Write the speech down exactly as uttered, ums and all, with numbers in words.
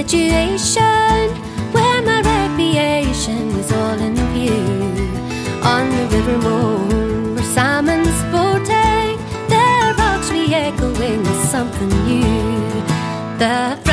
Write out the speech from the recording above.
situation where my recreation was all in view. On the river moon where salmon sporting, the rocks re-echoing with something new. The